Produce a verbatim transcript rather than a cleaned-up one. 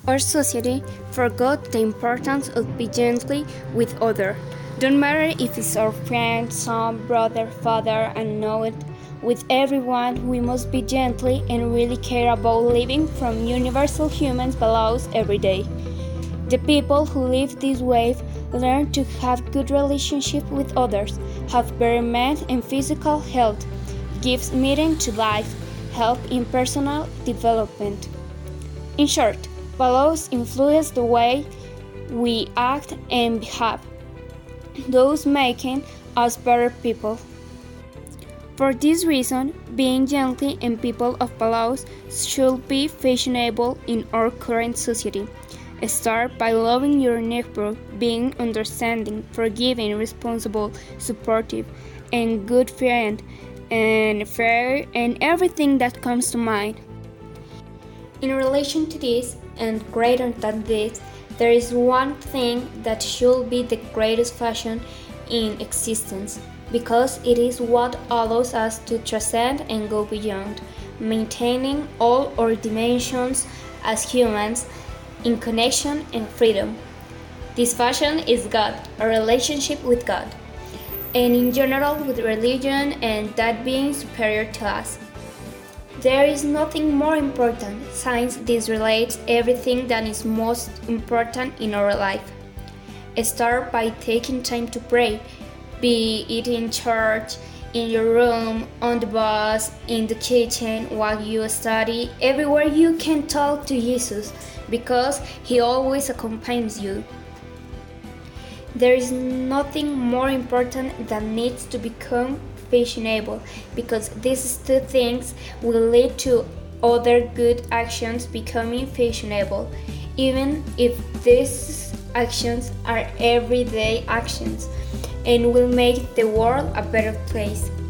Our society forgot the importance of being gentle with others. Don't matter if it's our friend, son, brother, father, and know it. With everyone, we must be gentle and really care about living from universal human values every day. The people who live this way learn to have good relationships with others, have better mental and physical health, gives meaning to life, help in personal development. In short, values influence the way we act and behave, thus making us better people. For this reason, being gentle and people of values should be fashionable in our current society. Start by loving your neighbor, being understanding, forgiving, responsible, supportive, and good friend, and fair, and everything that comes to mind. In relation to this, and greater than this, there is one thing that should be the greatest fashion in existence, because it is what allows us to transcend and go beyond, maintaining all our dimensions as humans in connection and freedom. This fashion is God, a relationship with God, and in general with religion and that being superior to us. There is nothing more important, since this relates everything that is most important in our life. Start by taking time to pray, be it in church, in your room, on the bus, in the kitchen, while you study, everywhere you can talk to Jesus, because He always accompanies you. There is nothing more important that needs to become fashionable, because these two things will lead to other good actions becoming fashionable, even if these actions are everyday actions, and will make the world a better place.